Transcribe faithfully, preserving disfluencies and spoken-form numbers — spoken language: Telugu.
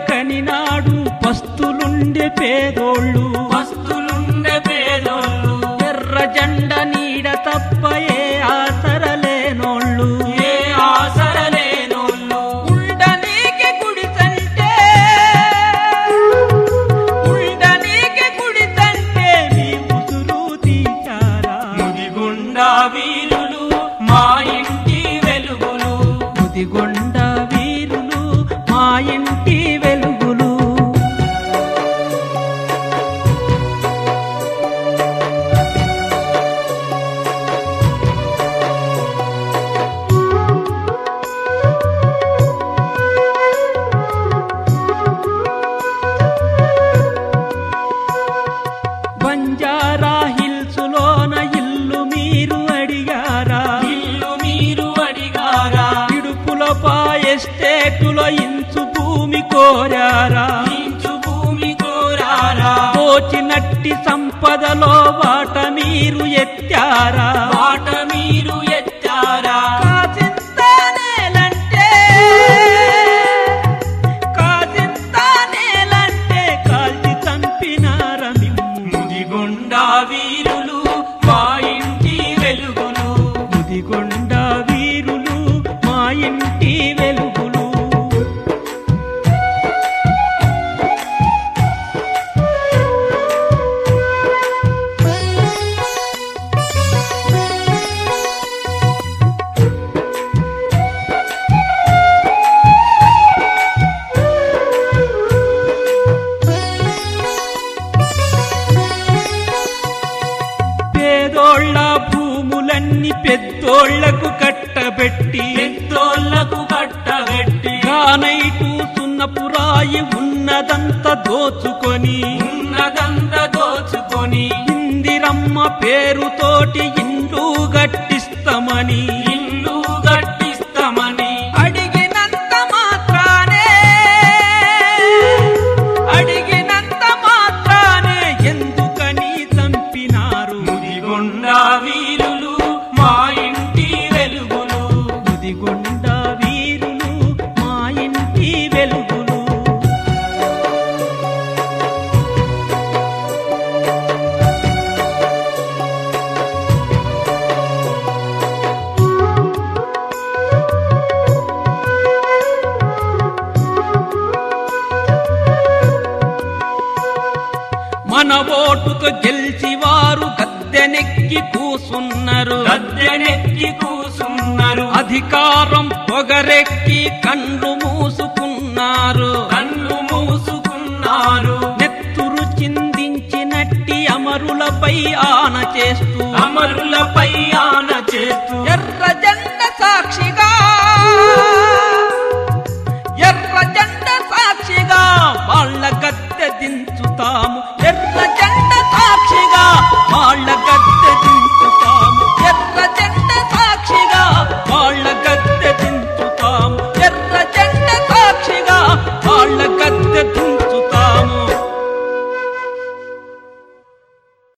కనినాడు పస్తులుండే పేదోళ్ళు పస్తులుండే పేదోళ్ళు ఎర్ర జెండ నీడ తప్ప ఏ ఆసరలేనోళ్ళు ఏ ఆసరలేనోళ్ళు ఉండనీకి గుడిసంటే ఉండనీకి గుడిసంటే మీ ఉసురు తీశారా ముదిగొండ వీరులు మా ఇంటి వెలుగులు ముదిగొండ వీరులు మా ఇంటి వెలుగులు బంజారా హిల్స్ లోన ఇల్లు మీరు అడిగారా ఇల్లు మీరు అడిగారా ఇడుపులపా ఎస్టేటులో ఇంచు భూమి కోరారా ఇంచు భూమి కోరారా దోచినట్టి సంపదలో వాట మీరు ఎత్తారా మాట మీరు ఎత్తారా కాసింత నేలంటే కాసింత నేలంటే కాల్చి చంపినార మిమ్ము ముదిగొండ వీరులు మా ఇంటి వెలుగులు ముదిగొండ వీరులు మా ఇంటి వెలుగులు పేదోళ్ళ భూములన్నీ పెద్దోళ్లకు కట్టబెట్టి పెద్దోళ్లకు కట్టబెట్టి గానైటు సున్నపురాయి ఉన్నదంత దోచుకొని ఉన్నదంత దోచుకొని ఇందిరమ్మ పేరుతోటి ఇండ్లు గట్టిస్తామని ఇల్లు కట్టిస్తామని అడిగినంత మాత్రానే అడిగినంత మాత్రానే ఎందుకని చంపినారు ముదిగొండ వీరులు మా ఇంటి వెలుగులు ముదిగొండ వీరులు మా ఇంటి వెలుగులు మన ఓటుతో గెలిచి వారు గద్దెనెక్కి కూసున్నారు గద్దెనెక్కి కూసున్నారు అధికారం పొగరెక్కి కండ్లు మూసుకున్నారు కన్ను మూసుకున్నారు నెత్తురు చిందించినట్టి అమరులపై ఆన చేస్తూ అమరులపై